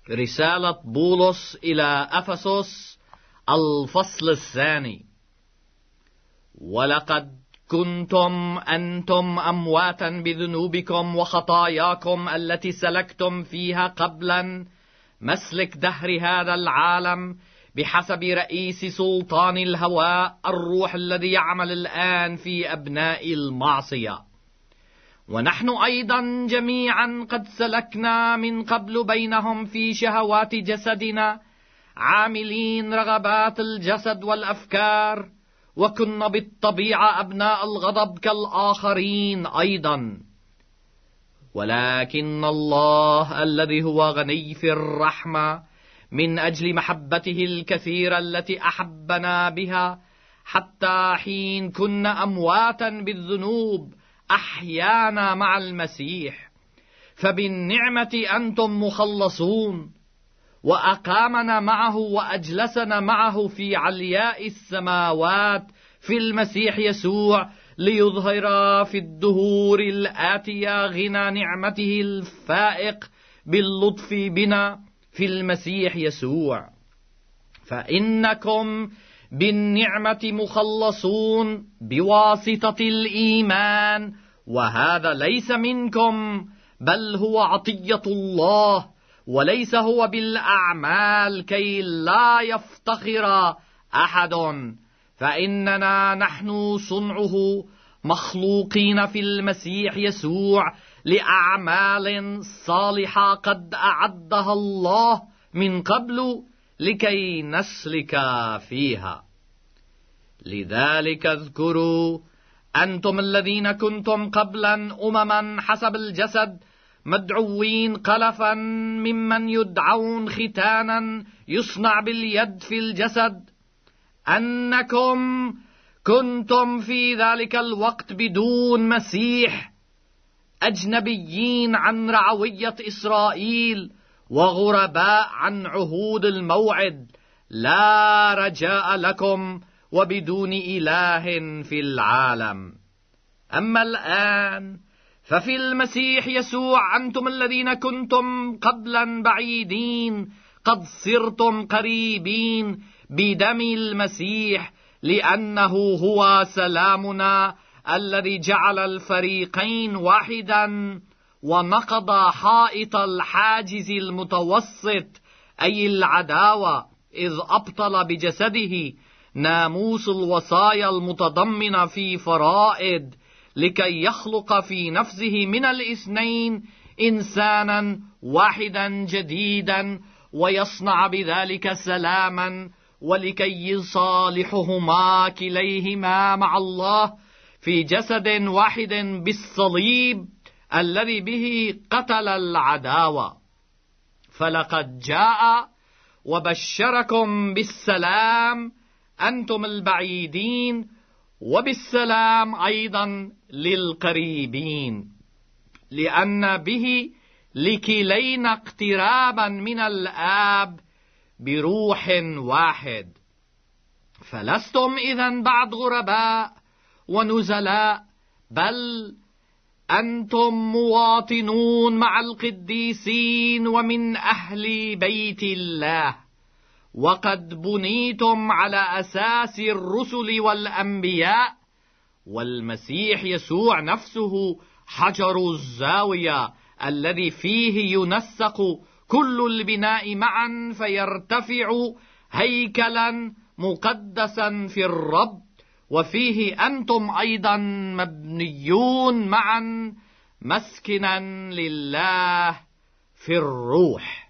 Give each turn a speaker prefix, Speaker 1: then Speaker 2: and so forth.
Speaker 1: رسالة بولس إلى أفسس الفصل الثاني. ولقد كنتم أنتم أمواتا بذنوبكم وخطاياكم التي سلكتم فيها قبلا مسلك دهر هذا العالم بحسب رئيس سلطان الهواء الروح الذي يعمل الآن في أبناء المعصية. ونحن أيضا جميعا قد سلكنا من قبل بينهم في شهوات جسدنا عاملين رغبات الجسد والأفكار، وكنا بالطبيعة أبناء الغضب كالآخرين أيضا. ولكن الله الذي هو غني في الرحمة من أجل محبته الكثيرة التي أحبنا بها حتى حين كنا أمواتا بالذنوب أحيانا مع المسيح، فبالنعمة أنتم مخلصون، وأقامنا معه وأجلسنا معه في علياء السماوات في المسيح يسوع ليظهر في الدهور الآتية غنى نعمته الفائق باللطف بنا في المسيح يسوع. فإنكم بالنعمة مخلصون بواسطة الإيمان، وهذا ليس منكم بل هو عطية الله، وليس هو بالأعمال كي لا يفتخر أحد. فإننا نحن صنعه مخلوقين في المسيح يسوع لأعمال صالحة قد أعدها الله من قبل لكي نسلك فيها. لذلك اذكروا أنتم الذين كنتم قبلا أمما حسب الجسد مدعوين قلفا ممن يدعون ختانا يصنع باليد في الجسد، أنكم كنتم في ذلك الوقت بدون مسيح أجنبيين عن رعوية إسرائيل وغرباء عن عهود الموعد، لا رجاء لكم وبدون إله في العالم. أما الآن ففي المسيح يسوع أنتم الذين كنتم قبلا بعيدين قد صرتم قريبين بدم المسيح، لأنه هو سلامنا الذي جعل الفريقين واحدا ونقض حائط الحاجز المتوسط أي العداوة، إذ أبطل بجسده ناموس الوصايا المتضمنة في فرائض، لكي يخلق في نفسه من الاثنين إنسانا واحدا جديدا ويصنع بذلك سلاما، ولكي يصالحهما كليهما مع الله في جسد واحد بالصليب الذي به قتل العداوة. فلقد جاء وبشركم بالسلام أنتم البعيدين، وبالسلام أيضا للقريبين، لأن به لكلينا اقترابا من الآب بروح واحد. فلستم إذن بعد غرباء ونزلاء، بل أنتم مواطنون مع القديسين ومن أهل بيت الله، وقد بنيتم على أساس الرسل والأنبياء، والمسيح يسوع نفسه حجر الزاوية الذي فيه ينسق كل البناء معا فيرتفع هيكلا مقدسا في الرب، وفيه أنتم أيضا مبنيون معا مسكنا لله في الروح.